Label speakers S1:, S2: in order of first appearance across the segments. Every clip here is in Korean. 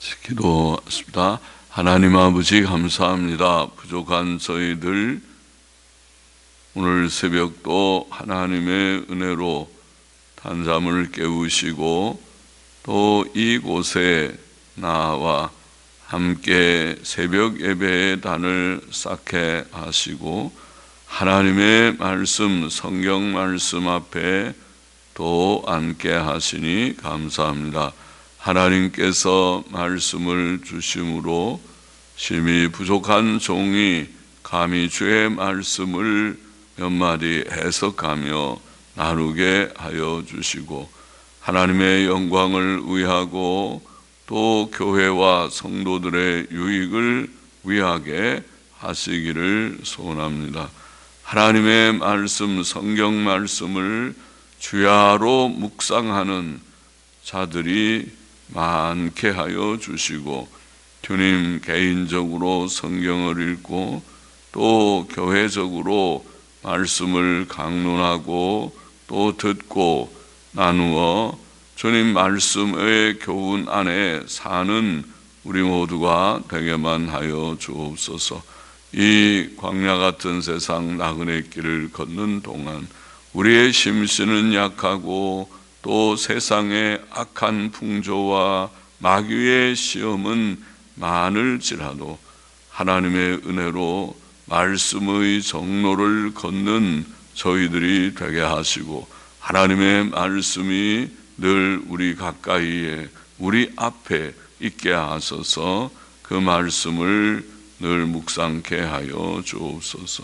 S1: 기도하십니다. 하나님 아버지 감사합니다. 부족한 저희들 오늘 새벽도 하나님의 은혜로 단잠을 깨우시고 또 이곳에 나와 함께 새벽 예배의 단을 쌓게 하시고 하나님의 말씀, 성경 말씀 앞에 또 앉게 하시니 감사합니다. 하나님께서 말씀을 주심으로 심히 부족한 종이 감히 주의 말씀을 몇 마디 해석하며 나누게 하여 주시고 하나님의 영광을 위하고 또 교회와 성도들의 유익을 위하게 하시기를 소원합니다. 하나님의 말씀, 성경 말씀을 주야로 묵상하는 자들이 많게 하여 주시고 주님 개인적으로 성경을 읽고 또 교회적으로 말씀을 강론하고 또 듣고 나누어 주님 말씀의 교훈 안에 사는 우리 모두가 되게만 하여 주옵소서. 이 광야 같은 세상 나그네 길을 걷는 동안 우리의 심신은 약하고 또 세상의 악한 풍조와 마귀의 시험은 많을지라도 하나님의 은혜로 말씀의 정로를 걷는 저희들이 되게 하시고 하나님의 말씀이 늘 우리 가까이에 우리 앞에 있게 하소서. 그 말씀을 늘 묵상케 하여 주옵소서.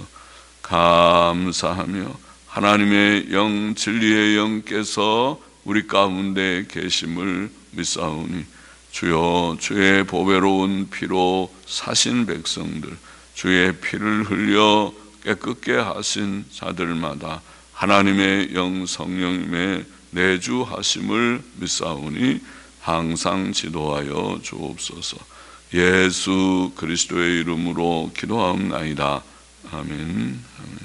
S1: 감사하며 하나님의 영 진리의 영께서 우리 가운데 계심을 믿사오니 주여 주의 보배로운 피로 사신 백성들 주의 피를 흘려 깨끗게 하신 자들마다 하나님의 영 성령님의 내주하심을 믿사오니 항상 지도하여 주옵소서. 예수 그리스도의 이름으로 기도하옵나이다. 아멘.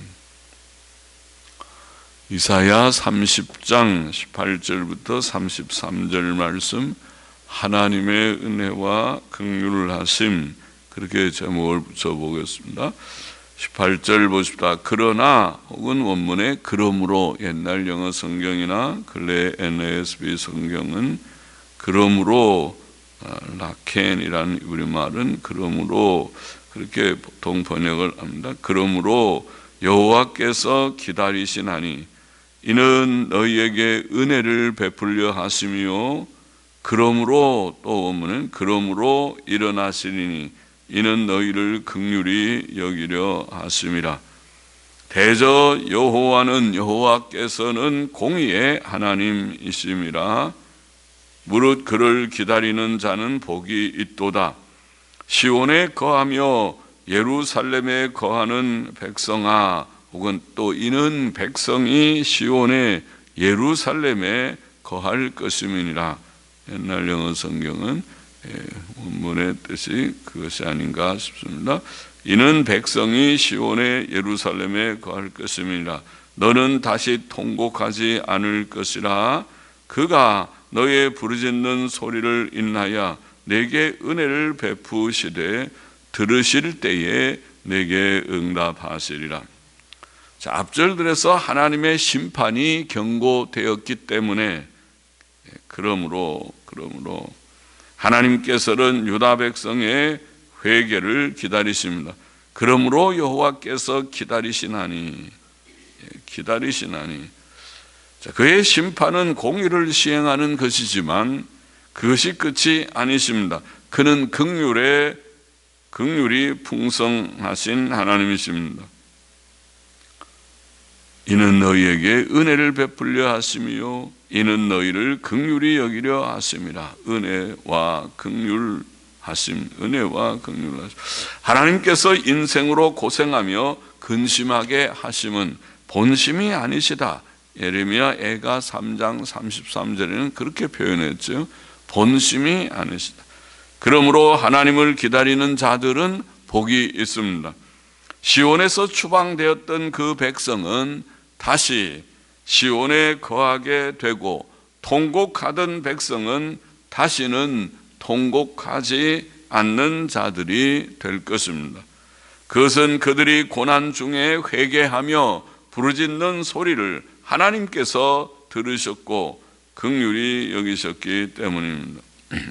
S1: 이사야 30장 18절부터 33절 말씀, 하나님의 은혜와 긍휼하심, 그렇게 제목을 붙여보겠습니다. 18절 보십시다. 그러나 혹은 원문에 그러므로, 옛날 영어 성경이나 근래 NASB 성경은 그러므로, 라켄이라는 우리말은 그러므로 그렇게 보통 번역을 합니다. 그러므로 여호와께서 기다리시나니 이는 너희에게 은혜를 베풀려 하심이요 그러므로, 또 원문은 그러므로 일어나시리니 이는 너희를 긍휼히 여기려 하심이라. 대저 여호와는, 여호와께서는 공의의 하나님이심이라. 무릇 그를 기다리는 자는 복이 있도다. 시온에 거하며 예루살렘에 거하는 백성아, 혹은 또 이는 백성이 시온에 예루살렘에 거할 것임이니라. 옛날 영어 성경은 원문의 뜻이 그것이 아닌가 싶습니다. 이는 백성이 시온에 예루살렘에 거할 것임이니라. 너는 다시 통곡하지 않을 것이라. 그가 너의 부르짖는 소리를 인하여 내게 은혜를 베푸시되 들으실 때에 내게 응답하시리라. 자, 앞절들에서 하나님의 심판이 경고되었기 때문에 그러므로 하나님께서는 유다 백성의 회개를 기다리십니다. 그러므로 여호와께서 기다리시나니. 자, 그의 심판은 공의를 시행하는 것이지만 그것이 끝이 아니십니다. 그는 긍휼이 풍성하신 하나님이십니다. 이는 너희에게 은혜를 베풀려 하심이요 이는 너희를 긍휼히 여기려 하심이라. 은혜와 긍휼하심. 하나님께서 인생으로 고생하며 근심하게 하심은 본심이 아니시다. 예레미야 애가 3장 33절에는 그렇게 표현했죠. 본심이 아니시다. 그러므로 하나님을 기다리는 자들은 복이 있습니다. 시온에서 추방되었던 그 백성은 다시 시온에 거하게 되고 통곡하던 백성은 다시는 통곡하지 않는 자들이 될 것입니다. 그것은 그들이 고난 중에 회개하며 부르짖는 소리를 하나님께서 들으셨고 긍휼히 여기셨기 때문입니다.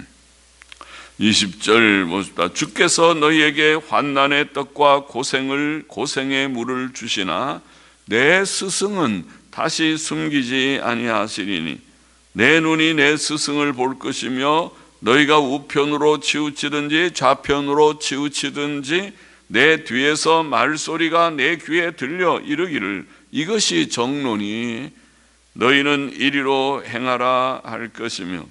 S1: 20절 보십시다. 주께서 너희에게 환난의 떡과 고생의 물을 주시나 내 스승은 다시 숨기지 아니하시리니 내 눈이 내 스승을 볼 것이며 너희가 우편으로 치우치든지 좌편으로 치우치든지 내 뒤에서 말소리가 내 귀에 들려 이르기를 이것이 정론이 너희는 이리로 행하라 할 것이며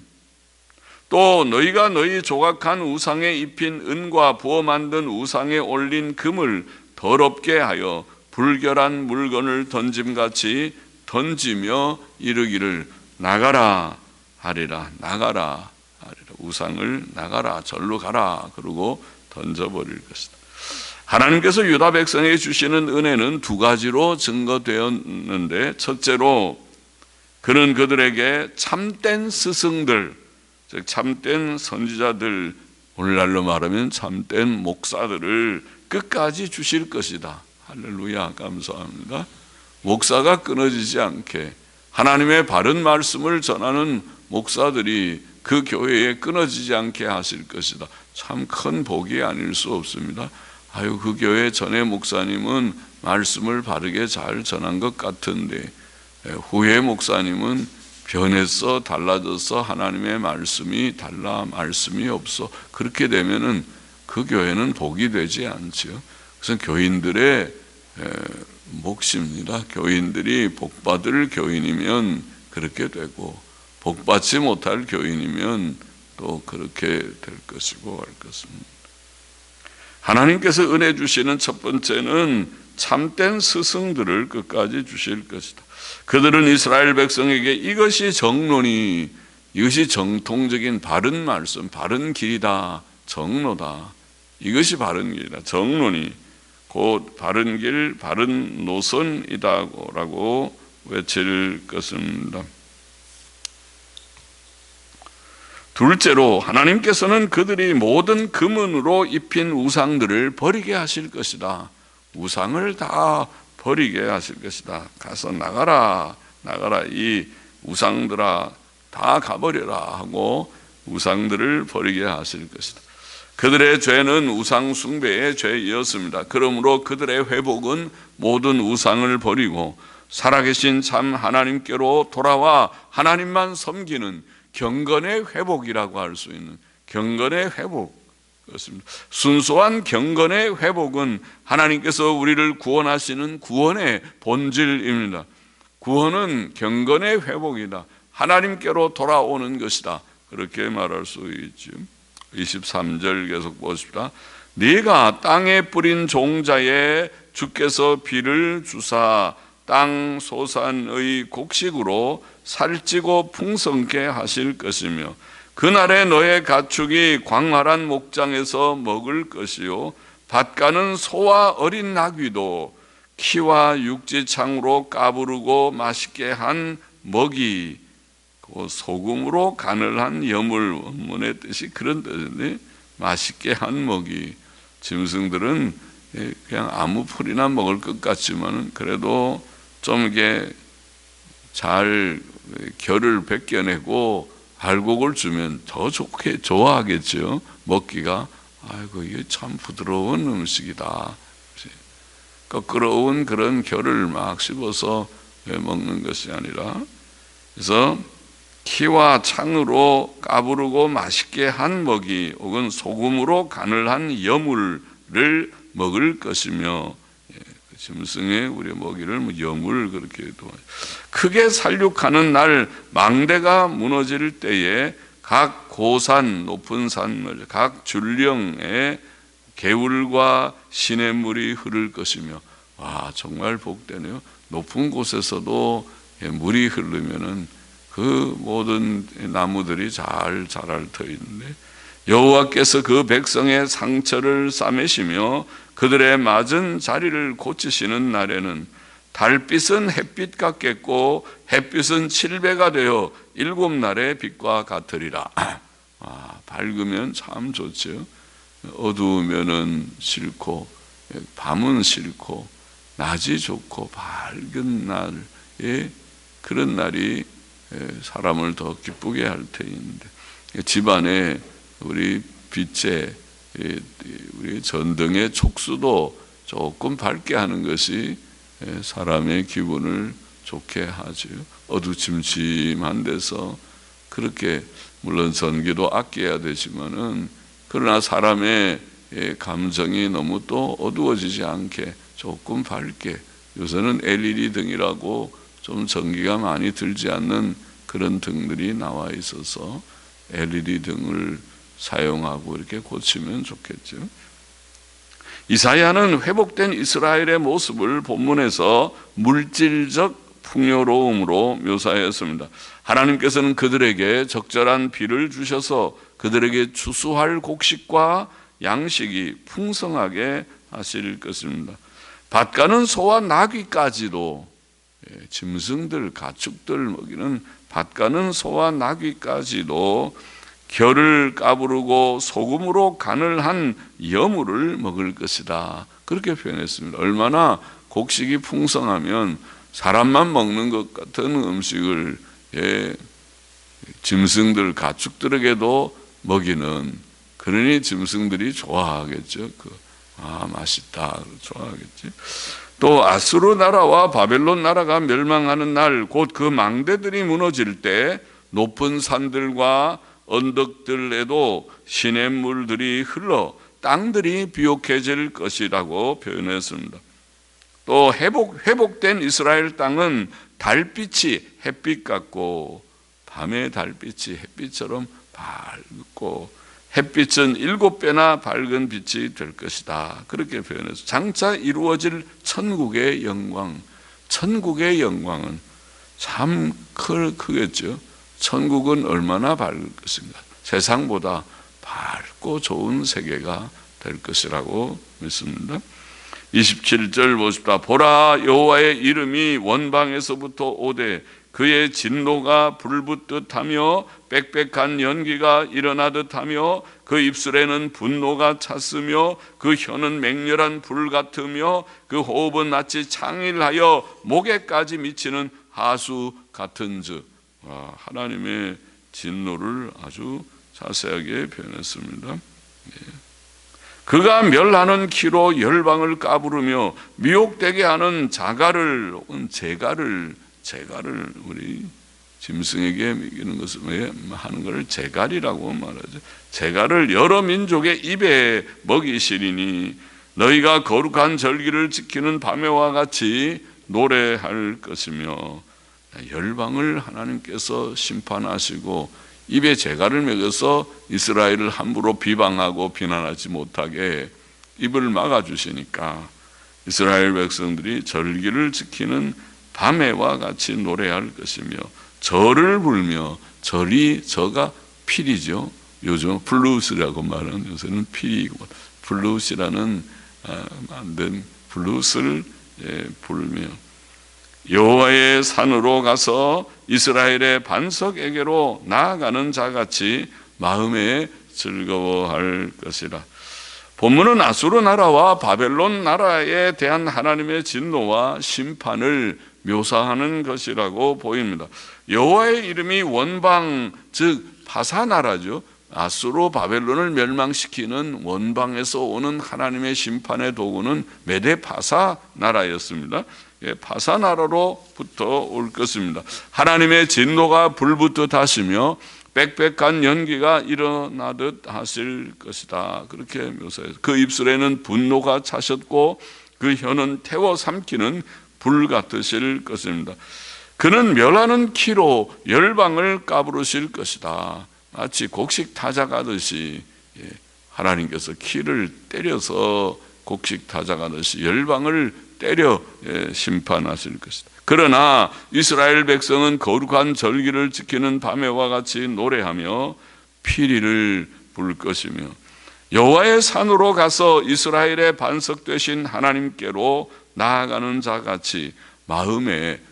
S1: 또 너희가 너희 조각한 우상에 입힌 은과 부어 만든 우상에 올린 금을 더럽게 하여 불결한 물건을 던짐같이 던지며 이르기를 나가라 하리라. 나가라 하리라. 우상을 나가라, 절로 가라 그러고 던져버릴 것이다. 하나님께서 유다 백성에게 주시는 은혜는 두 가지로 증거되었는데, 첫째로 그는 그들에게 참된 스승들, 즉 참된 선지자들, 오늘날로 말하면 참된 목사들을 끝까지 주실 것이다. 할렐루야, 감사합니다. 목사가 끊어지지 않게 하나님의 바른 말씀을 전하는 목사들이 그 교회에 끊어지지 않게 하실 것이다. 참 큰 복이 아닐 수 없습니다. 아유, 그 교회 전에 목사님은 말씀을 바르게 잘 전한 것 같은데 후에 목사님은 변했어, 달라졌어, 하나님의 말씀이 달라, 말씀이 없어. 그렇게 되면은 그 교회는 복이 되지 않죠. 그래서 교인들의 몫입니다. 교인들이 복받을 교인이면 그렇게 되고 복받지 못할 교인이면 또 그렇게 될 것이고 할 것입니다. 하나님께서 은혜 주시는 첫 번째는 참된 스승들을 끝까지 주실 것이다. 그들은 이스라엘 백성에게 이것이 정론이, 이것이 정통적인 바른 말씀, 바른 길이다, 정로다. 이것이 바른 길이다, 정론이 곧 바른 길, 바른 노선이다라고 외칠 것입니다. 둘째로 하나님께서는 그들이 모든 금은으로 입힌 우상들을 버리게 하실 것이다. 우상을 다 버리게 하실 것이다. 가서 나가라, 나가라, 이 우상들아 다 가버려라 하고 우상들을 버리게 하실 것이다. 그들의 죄는 우상 숭배의 죄이었습니다. 그러므로 그들의 회복은 모든 우상을 버리고 살아계신 참 하나님께로 돌아와 하나님만 섬기는 경건의 회복이라고 할 수 있는 경건의 회복이었습니다. 순수한 경건의 회복은 하나님께서 우리를 구원하시는 구원의 본질입니다. 구원은 경건의 회복이다. 하나님께로 돌아오는 것이다. 그렇게 말할 수 있죠. 23절 계속 보십시다. 네가 땅에 뿌린 종자에 주께서 비를 주사 땅 소산의 곡식으로 살찌고 풍성케 하실 것이며 그날에 너의 가축이 광활한 목장에서 먹을 것이요 밭가는 소와 어린 나귀도 키와 육지창으로 까부르고 맛있게 한 먹이, 소금으로 간을 한 여물, 원문의 뜻이 그런 뜻인데 맛있게 한 먹이. 짐승들은 그냥 아무 풀이나 먹을 것 같지만 그래도 좀 이게 잘 결을 벗겨내고 알곡을 주면 더 좋게 좋아하겠죠. 먹기가 아이고 이게 참 부드러운 음식이다. 거끄러운 그런 결을 막 씹어서 먹는 것이 아니라, 그래서 키와 창으로 까부르고 맛있게 한 먹이 혹은 소금으로 간을 한 여물을 먹을 것이며, 짐승의 우리 먹이를 여물 그렇게 도 크게 살육하는 날 망대가 무너질 때에 각 고산 높은 산물 각 줄령에 개울과 시냇물이 흐를 것이며, 와 정말 복되네요. 높은 곳에서도 물이 흐르면은 그 모든 나무들이 잘 자랄 터인데 여호와께서 그 백성의 상처를 싸매시며 그들의 맞은 자리를 고치시는 날에는 달빛은 햇빛 같겠고 햇빛은 7배가 되어 7날의 빛과 같으리라. 밝으면 참 좋죠. 어두우면은 싫고 밤은 싫고 낮이 좋고 밝은 날에 그런 날이 사람을 더 기쁘게 할 터인데, 집안에 우리 빛에 우리 전등의 촉수도 조금 밝게 하는 것이 사람의 기분을 좋게 하죠. 어두침침한 데서 그렇게, 물론 전기도 아껴야 되지만은, 그러나 사람의 감정이 너무 또 어두워지지 않게 조금 밝게, 요새는 LED 등이라고 좀 전기가 많이 들지 않는 그런 등들이 나와 있어서 LED 등을 사용하고 이렇게 고치면 좋겠죠. 이사야는 회복된 이스라엘의 모습을 본문에서 물질적 풍요로움으로 묘사했습니다. 하나님께서는 그들에게 적절한 비를 주셔서 그들에게 추수할 곡식과 양식이 풍성하게 하실 것입니다. 밭가는 소와 나귀까지도, 짐승들, 가축들 먹이는 밭가는 소와 나귀까지도 결을 까부르고 소금으로 간을 한 여물을 먹을 것이다, 그렇게 표현했습니다. 얼마나 곡식이 풍성하면 사람만 먹는 것 같은 음식을 짐승들, 가축들에게도 먹이는, 그러니 짐승들이 좋아하겠죠. 맛있다, 좋아하겠지. 또 아수르 나라와 바벨론 나라가 멸망하는 날, 곧 그 망대들이 무너질 때 높은 산들과 언덕들에도 시냇물들이 흘러 땅들이 비옥해질 것이라고 표현했습니다. 또 회복된 이스라엘 땅은 달빛이 햇빛 같고, 밤의 달빛이 햇빛처럼 밝고, 햇빛은 7배나 밝은 빛이 될 것이다, 그렇게 표현해서 장차 이루어질 천국의 영광, 천국의 영광은 참 크겠죠. 천국은 얼마나 밝을 것인가. 세상보다 밝고 좋은 세계가 될 것이라고 믿습니다. 27절 보십시다. 보라, 여호와의 이름이 원방에서부터 오되 그의 진노가 불붙듯 하며 빽빽한 연기가 일어나듯 하며 그 입술에는 분노가 찼으며 그 혀는 맹렬한 불 같으며 그 호흡은 마치 창일하여 목에까지 미치는 하수 같은즉. 하나님의 진노를 아주 자세하게 표현했습니다. 그가 멸하는 키로 열방을 까부르며 미혹되게 하는 자갈을, 재갈을 우리 짐승에게 먹이는 것을 왜 하는 것을 재갈이라고 말하죠. 재갈을 여러 민족의 입에 먹이시리니 너희가 거룩한 절기를 지키는 밤에와 같이 노래할 것이며. 열방을 하나님께서 심판하시고 입에 재갈을 먹여서 이스라엘을 함부로 비방하고 비난하지 못하게 입을 막아주시니까 이스라엘 백성들이 절기를 지키는 밤에와 같이 노래할 것이며 절을 불며, 저가 필이죠. 요즘 블루스라고 말하는, 요새는 필이고, 블루스라는 만든 블루스를 불며 여호와의 산으로 가서 이스라엘의 반석에게로 나아가는 자같이 마음에 즐거워할 것이라. 본문은 아수르 나라와 바벨론 나라에 대한 하나님의 진노와 심판을 묘사하는 것이라고 보입니다. 여호와의 이름이 원방, 즉 파사나라죠. 아수르 바벨론을 멸망시키는 원방에서 오는 하나님의 심판의 도구는 메데파사 나라였습니다. 파사 나라로부터 올 것입니다. 하나님의 진노가 불붙듯 하시며 빽빽한 연기가 일어나듯 하실 것이다, 그렇게 묘사해서 그 입술에는 분노가 차셨고 그 혀는 태워 삼키는 불 같으실 것입니다. 그는 멸하는 키로 열방을 까부르실 것이다. 마치 곡식 타작하듯이 하나님께서 키를 때려서 곡식 타작하듯이 열방을 때려 심판하실 것이다. 그러나 이스라엘 백성은 거룩한 절기를 지키는 밤에와 같이 노래하며 피리를 불 것이며 여호와의 산으로 가서 이스라엘의 반석 되신 하나님께로 나아가는 자같이 마음에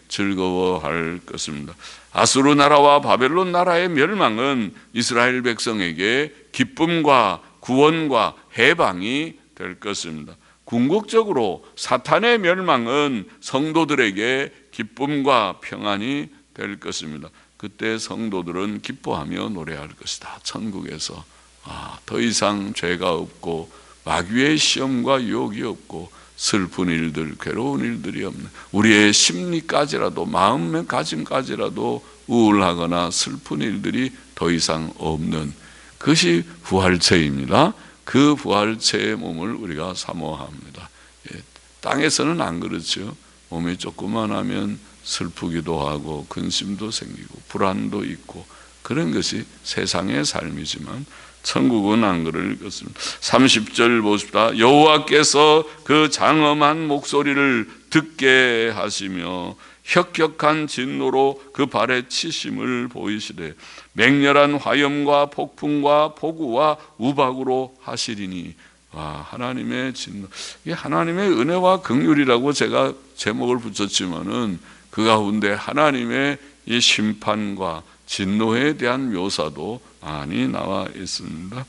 S1: 즐거워할 것입니다. 아수르 나라와 바벨론 나라의 멸망은 이스라엘 백성에게 기쁨과 구원과 해방이 될 것입니다. 궁극적으로 사탄의 멸망은 성도들에게 기쁨과 평안이 될 것입니다. 그때 성도들은 기뻐하며 노래할 것이다. 천국에서 더 이상 죄가 없고 마귀의 시험과 유혹이 없고 슬픈 일들, 괴로운 일들이 없는, 우리의 심리까지라도, 마음가짐까지라도 우울하거나 슬픈 일들이 더 이상 없는, 그것이 부활체입니다. 그 부활체의 몸을 우리가 사모합니다. 땅에서는 안 그렇죠. 몸이 조그만하면 슬프기도 하고 근심도 생기고 불안도 있고 그런 것이 세상의 삶이지만 천국은 안 그럴 것입니다. 30절 보십시다. 여호와께서 그 장엄한 목소리를 듣게 하시며 혁혁한 진노로 그 발에 치심을 보이시되 맹렬한 화염과 폭풍과 폭우와 우박으로 하시리니. 하나님의 진노, 이게 하나님의 은혜와 긍휼이라고 제가 제목을 붙였지만은 그 가운데 하나님의 이 심판과 진노에 대한 묘사도 많이 나와 있습니다.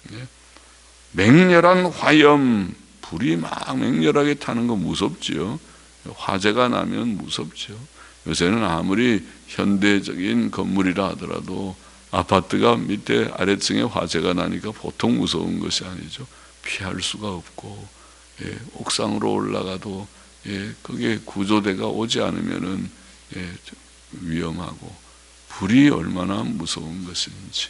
S1: 맹렬한 화염, 불이 막 맹렬하게 타는 거 무섭지요. 화재가 나면 무섭죠. 요새는 아무리 현대적인 건물이라 하더라도 아파트가 밑에 아래층에 화재가 나니까 보통 무서운 것이 아니죠. 피할 수가 없고, 옥상으로 올라가도 그게 구조대가 오지 않으면은 위험하고, 불이 얼마나 무서운 것인지.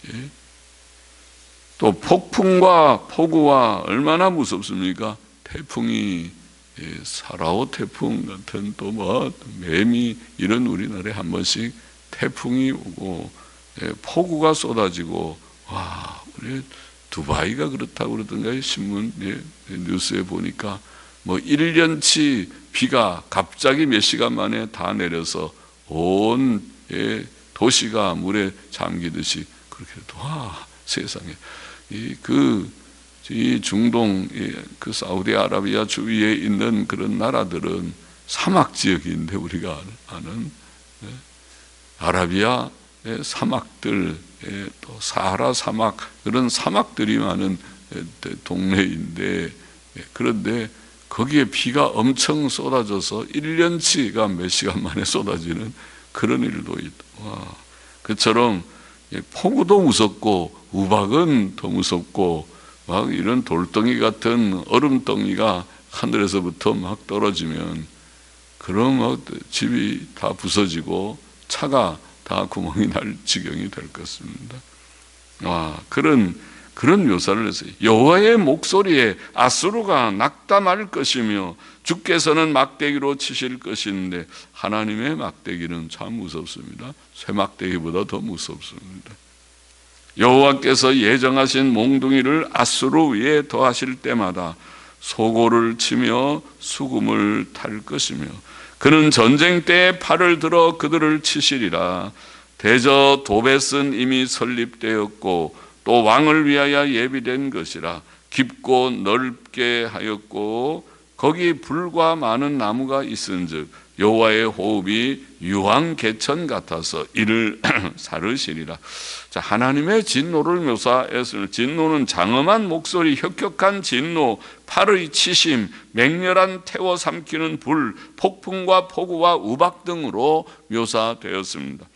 S1: 또 폭풍과 폭우와 얼마나 무섭습니까? 태풍이, 사라오 태풍 같은, 또 매미, 이런 우리나라에 한 번씩 태풍이 오고 폭우가 쏟아지고, 우리 두바이가 그렇다고 그러던가요? 신문 뉴스에 보니까 1년치 비가 갑자기 몇 시간 만에 다 내려서 온 도시가 물에 잠기듯이 그렇게 해도 세상에 이 중동 그 사우디아라비아 주위에 있는 그런 나라들은 사막 지역인데, 우리가 아는 아라비아 사막들, 또 사하라 사막, 그런 사막들이 많은 동네인데, 그런데 거기에 비가 엄청 쏟아져서 1년치가 몇 시간 만에 쏟아지는 그런 일도 있다. 그처럼 폭우도 무섭고 우박은 더 무섭고, 막 이런 돌덩이 같은 얼음덩이가 하늘에서부터 막 떨어지면 그럼 집이 다 부서지고 차가 다 구멍이 날 지경이 될 것입니다. 그런 묘사를 했어요. 여호와의 목소리에 아수르가 낙담할 것이며 주께서는 막대기로 치실 것인데, 하나님의 막대기는 참 무섭습니다. 쇠막대기보다 더 무섭습니다. 여호와께서 예정하신 몽둥이를 아수르 위에 더하실 때마다 소고를 치며 수금을 탈 것이며 그는 전쟁 때에 팔을 들어 그들을 치시리라. 대저 도벳은 이미 설립되었고 또 왕을 위하여 예비된 것이라. 깊고 넓게 하였고 거기 불과 많은 나무가 있은즉 여호와의 호흡이 유황 개천 같아서 이를 사르시리라. 자, 하나님의 진노를 묘사했습니다. 진노는 장엄한 목소리, 혁혁한 진노, 팔의 치심, 맹렬한 태워 삼키는 불, 폭풍과 폭우와 우박 등으로 묘사되었습니다.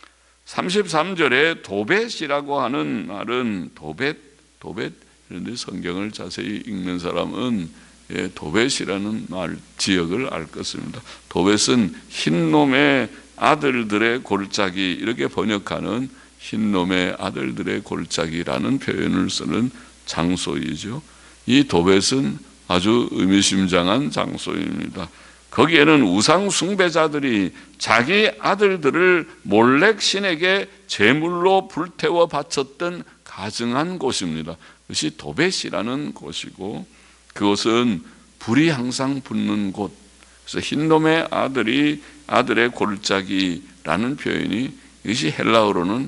S1: 33절에 도벳이라고 하는 말은 도벳, 그런데 성경을 자세히 읽는 사람은 도벳이라는 말 지역을 알 것입니다. 도벳은 흰놈의 아들들의 골짜기, 이렇게 번역하는 흰놈의 아들들의 골짜기라는 표현을 쓰는 장소이죠. 이 도벳은 아주 의미심장한 장소입니다. 거기에는 우상 숭배자들이 자기 아들들을 몰렉 신에게 제물로 불태워 바쳤던 가증한 곳입니다. 그것이 도벳이라는 곳이고, 그곳은 불이 항상 붙는 곳. 그래서 흰놈의 아들의 골짜기라는 표현이, 이것이 헬라어로는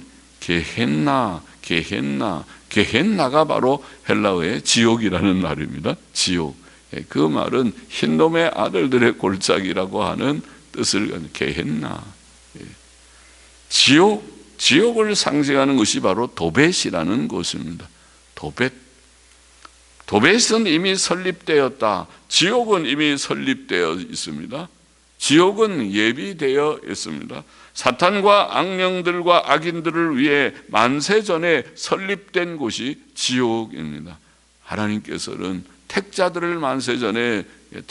S1: 게헨나가 바로 헬라어의 지옥이라는 말입니다. 지옥. 그 말은 흰놈의 아들들의 골짜기라고 하는 뜻을 가진 게헨나. 지옥을 상징하는 것이 바로 도벳이라는 곳입니다. 도벳은 이미 설립되었다. 지옥은 이미 설립되어 있습니다. 지옥은 예비되어 있습니다. 사탄과 악령들과 악인들을 위해 만세전에 설립된 곳이 지옥입니다. 하나님께서는 택자들을 만세전에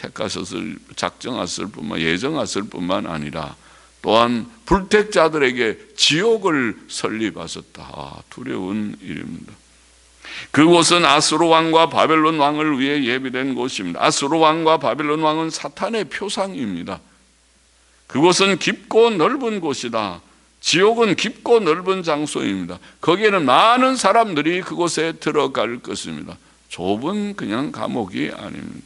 S1: 예정하셨을 뿐만 아니라 또한 불택자들에게 지옥을 설립하셨다. 두려운 일입니다. 그곳은 아수르 왕과 바벨론 왕을 위해 예비된 곳입니다. 아수르 왕과 바벨론 왕은 사탄의 표상입니다. 그곳은 깊고 넓은 곳이다. 지옥은 깊고 넓은 장소입니다. 거기에는 많은 사람들이 그곳에 들어갈 것입니다. 좁은 그냥 감옥이 아닙니다.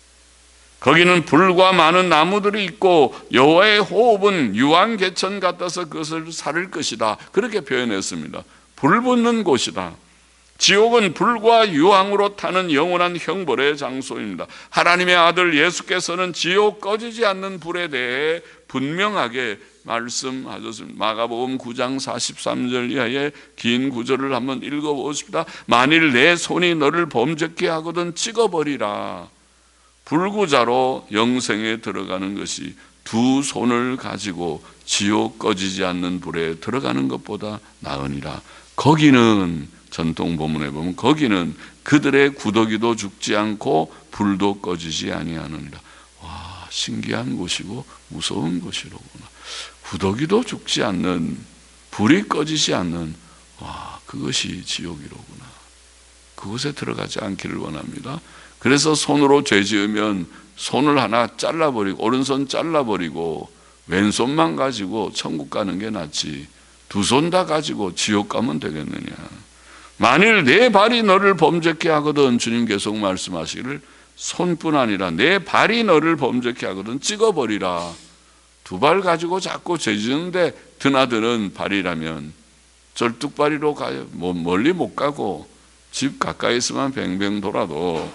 S1: 거기는 불과 많은 나무들이 있고 여호와의 호흡은 유황개천 같아서 그것을 사를 것이다. 그렇게 표현했습니다. 불 붙는 곳이다. 지옥은 불과 유황으로 타는 영원한 형벌의 장소입니다. 하나님의 아들 예수께서는 지옥 꺼지지 않는 불에 대해 분명하게 말씀하셨습니다. 마가복음 9장 43절 이하의 긴 구절을 한번 읽어보십시다. 만일 내 손이 너를 범죄케 하거든 찍어버리라. 불구자로 영생에 들어가는 것이 두 손을 가지고 지옥 꺼지지 않는 불에 들어가는 것보다 나으니라. 거기는 전통 본문에 보면 거기는 그들의 구더기도 죽지 않고 불도 꺼지지 아니하느니라. 와, 신기한 곳이고 무서운 곳이로구나. 구더기도 죽지 않는, 불이 꺼지지 않는, 와, 그것이 지옥이로구나. 그곳에 들어가지 않기를 원합니다. 그래서 손으로 죄 지으면 손을 하나 잘라버리고, 오른손 잘라버리고 왼손만 가지고 천국 가는 게 낫지 두 손 다 가지고 지옥 가면 되겠느냐. 만일 내 발이 너를 범죄케 하거든, 주님 계속 말씀하시기를 손뿐 아니라 내 발이 너를 범죄케 하거든 찍어버리라. 두 발 가지고 자꾸 죄 지는데 드나드는 발이라면 절뚝발이로 가요. 멀리 못 가고 집 가까이 있으면 뱅뱅 돌아도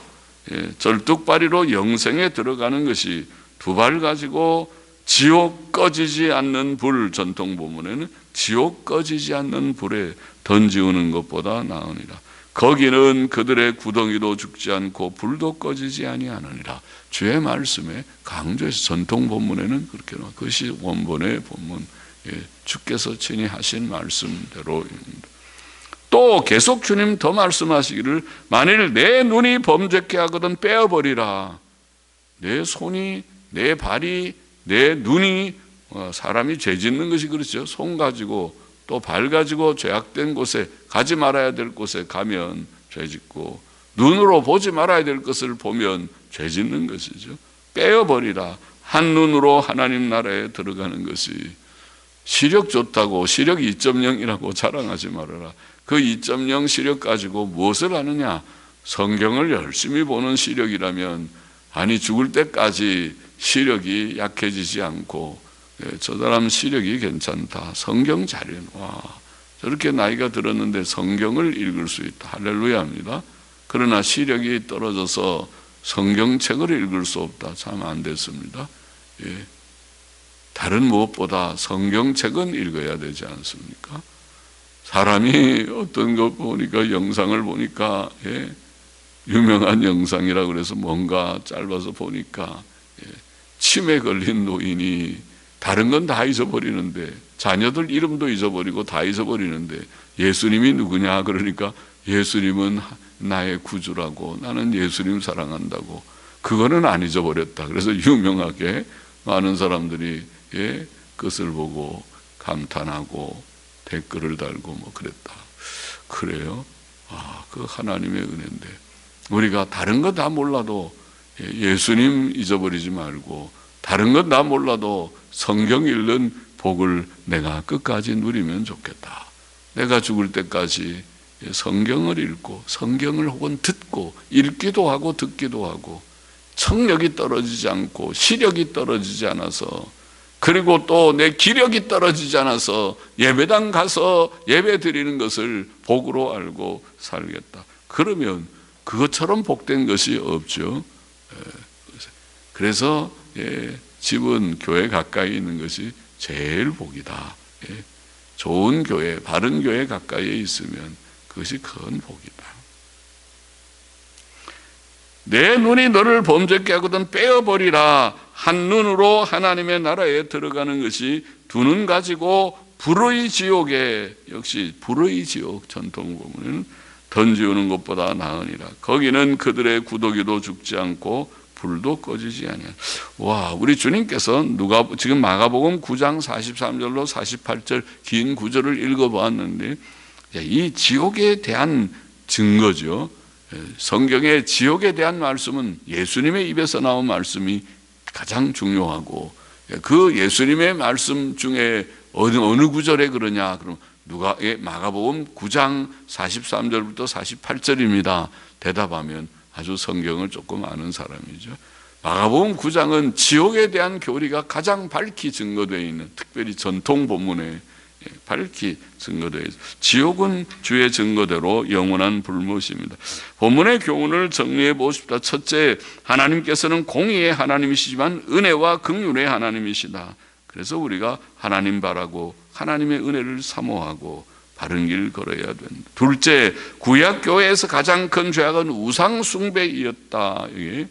S1: 절뚝발이로 영생에 들어가는 것이 두 발 가지고 지옥 꺼지지 않는 불, 전통 본문에는 지옥 꺼지지 않는 불에 던지우는 것보다 나으니라. 거기는 그들의 구덩이도 죽지 않고 불도 꺼지지 아니하느니라. 주의 말씀에 강조해서 전통 본문에는 그렇게 나와. 그것이 원본의 본문, 주께서 친히 하신 말씀대로입니다. 또 계속 주님 더 말씀하시기를 만일 내 눈이 범죄케 하거든 빼어버리라. 내 손이, 내 발이, 내 눈이, 사람이 죄 짓는 것이 그렇죠. 손 가지고 또 발 가지고 죄악된 곳에, 가지 말아야 될 곳에 가면 죄 짓고, 눈으로 보지 말아야 될 것을 보면 죄 짓는 것이죠. 빼어버리라. 한눈으로 하나님 나라에 들어가는 것이 시력 좋다고, 시력 2.0이라고 자랑하지 말아라. 그 2.0 시력 가지고 무엇을 하느냐? 성경을 열심히 보는 시력이라면, 아니 죽을 때까지 시력이 약해지지 않고, 저 사람 시력이 괜찮다, 성경 잘 읽어, 저렇게 나이가 들었는데 성경을 읽을 수 있다, 할렐루야입니다. 그러나 시력이 떨어져서 성경책을 읽을 수 없다, 참 안 됐습니다. 다른 무엇보다 성경책은 읽어야 되지 않습니까? 사람이 어떤 것 보니까, 영상을 보니까, 유명한 영상이라 그래서 뭔가 짧아서 보니까 치매 걸린 노인이 다른 건 다 잊어버리는데, 자녀들 이름도 잊어버리고 다 잊어버리는데 예수님이 누구냐 그러니까 예수님은 나의 구주라고, 나는 예수님 사랑한다고, 그거는 안 잊어버렸다. 그래서 유명하게 많은 사람들이 그것을 보고 감탄하고 댓글을 달고 뭐 그랬다. 그래요? 그 하나님의 은혜인데, 우리가 다른 거 다 몰라도 예수님 잊어버리지 말고, 다른 건 다 몰라도 성경 읽는 복을 내가 끝까지 누리면 좋겠다. 내가 죽을 때까지 성경을 읽고, 성경을 혹은 듣고, 읽기도 하고 듣기도 하고, 청력이 떨어지지 않고 시력이 떨어지지 않아서, 그리고 또 내 기력이 떨어지지 않아서 예배당 가서 예배 드리는 것을 복으로 알고 살겠다. 그러면 그것처럼 복된 것이 없죠. 그래서 집은 교회 가까이 있는 것이 제일 복이다. 좋은 교회, 바른 교회 가까이에 있으면 그것이 큰 복이다. 내 눈이 너를 범죄케 하거든 빼어버리라. 한 눈으로 하나님의 나라에 들어가는 것이 두 눈 가지고 불의 지옥에, 역시 불의 지옥 전통 보면 던지우는 것보다 나으니라. 거기는 그들의 구더기도 죽지 않고 불도 꺼지지 아니하라. 와, 우리 주님께서 지금 마가복음 9장 43절로 48절 긴 구절을 읽어보았는데 이 지옥에 대한 증거죠. 성경의 지옥에 대한 말씀은 예수님의 입에서 나온 말씀이 가장 중요하고, 그 예수님의 말씀 중에 어느 구절에 그러냐? 그럼 마가복음 9장 43절부터 48절입니다. 대답하면 아주 성경을 조금 아는 사람이죠. 마가복음 9장은 지옥에 대한 교리가 가장 밝히 증거되어 있는, 특별히 전통 본문에 밝히 증거되어 있습니다. 지옥은 주의 증거대로 영원한 불못입니다. 본문의 교훈을 정리해 보십시다. 첫째, 하나님께서는 공의의 하나님이시지만 은혜와 긍휼의 하나님이시다. 그래서 우리가 하나님 바라고 하나님의 은혜를 사모하고 바른 길 걸어야 된다. 둘째, 구약교회에서 가장 큰 죄악은 우상숭배이었다.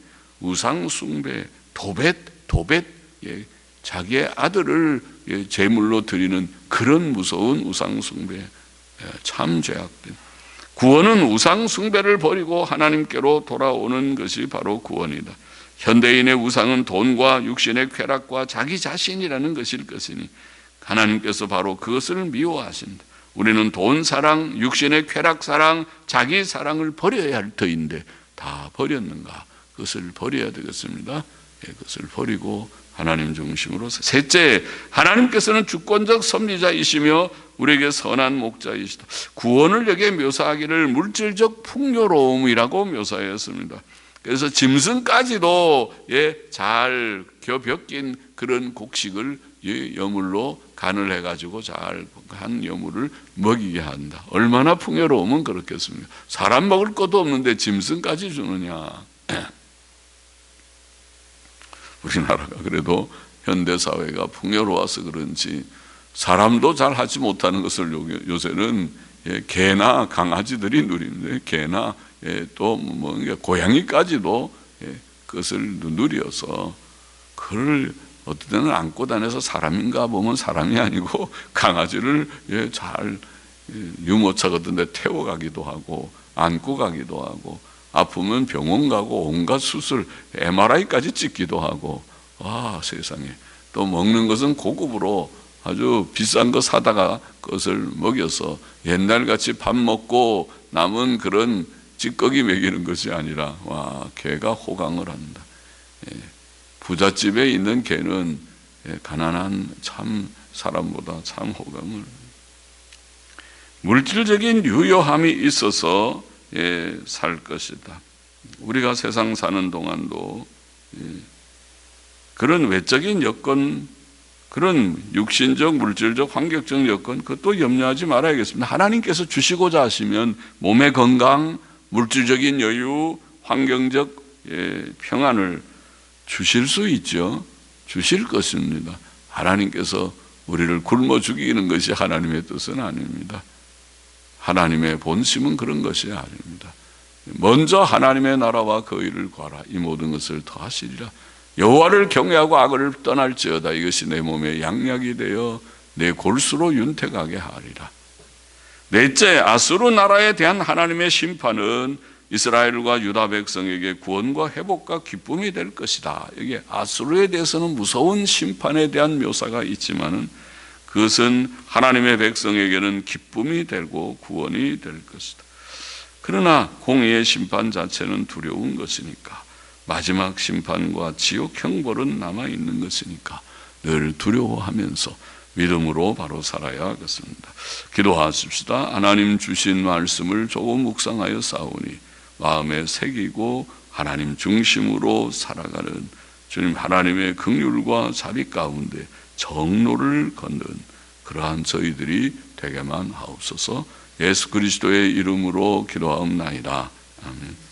S1: 우상숭배, 도벳, 자기의 아들을 제물로 드리는 그런 무서운 우상숭배, 참 죄악된. 구원은 우상숭배를 버리고 하나님께로 돌아오는 것이 바로 구원이다. 현대인의 우상은 돈과 육신의 쾌락과 자기 자신이라는 것일 것이니 하나님께서 바로 그것을 미워하신다. 우리는 돈 사랑, 육신의 쾌락 사랑, 자기 사랑을 버려야 할 터인데 다 버렸는가? 그것을 버려야 되겠습니다. 그것을 버리고 하나님 중심으로. 셋째, 하나님께서는 주권적 섭리자이시며 우리에게 선한 목자이시다. 구원을 여기에 묘사하기를 물질적 풍요로움이라고 묘사했습니다. 그래서 짐승까지도 잘 겹엮인 그런 곡식을 여물로 간을 해가지고 잘 한 여물을 먹이게 한다. 얼마나 풍요로우면 그렇겠습니까? 사람 먹을 것도 없는데 짐승까지 주느냐. 우리나라가 그래도 현대사회가 풍요로워서 그런지 사람도 잘 하지 못하는 것을 요새는 개나 강아지들이 누리는데, 개나 또 고양이까지도 그것을 누려서 그걸 어떤 때는 안고 다녀서 사람인가 보면 사람이 아니고 강아지를 잘 유모차 같은 데 태워가기도 하고 안고 가기도 하고, 아프면 병원 가고 온갖 수술, MRI까지 찍기도 하고. 와, 세상에. 또 먹는 것은 고급으로 아주 비싼 거 사다가 그것을 먹여서 옛날같이 밥 먹고 남은 그런 찌꺼기 먹이는 것이 아니라, 와, 개가 호강을 한다. 부잣집에 있는 개는 가난한 참 사람보다 참 호강을. 물질적인 유효함이 있어서 살 것이다. 우리가 세상 사는 동안도 그런 외적인 여건, 그런 육신적, 물질적, 환경적 여건, 그것도 염려하지 말아야겠습니다. 하나님께서 주시고자 하시면 몸의 건강, 물질적인 여유, 환경적 평안을 주실 수 있죠. 주실 것입니다. 하나님께서 우리를 굶어 죽이는 것이 하나님의 뜻은 아닙니다. 하나님의 본심은 그런 것이 아닙니다. 먼저 하나님의 나라와 그 의를 구하라. 이 모든 것을 더하시리라. 여호와를 경외하고 악을 떠날지어다. 이것이 내 몸에 양약이 되어 내 골수로 윤택하게 하리라. 넷째, 아수르 나라에 대한 하나님의 심판은 이스라엘과 유다 백성에게 구원과 회복과 기쁨이 될 것이다. 여기 아수르에 대해서는 무서운 심판에 대한 묘사가 있지만은 그것은 하나님의 백성에게는 기쁨이 되고 구원이 될 것이다. 그러나 공의의 심판 자체는 두려운 것이니까, 마지막 심판과 지옥 형벌은 남아있는 것이니까 늘 두려워하면서 믿음으로 바로 살아야 하겠습니다. 기도하십시다. 하나님 주신 말씀을 조금 묵상하여 싸우니 마음에 새기고 하나님 중심으로 살아가는 주님 하나님의 긍휼과 자비 가운데 정로를 걷는 그러한 저희들이 되게만 하옵소서. 예수 그리스도의 이름으로 기도하옵나이다. 아멘.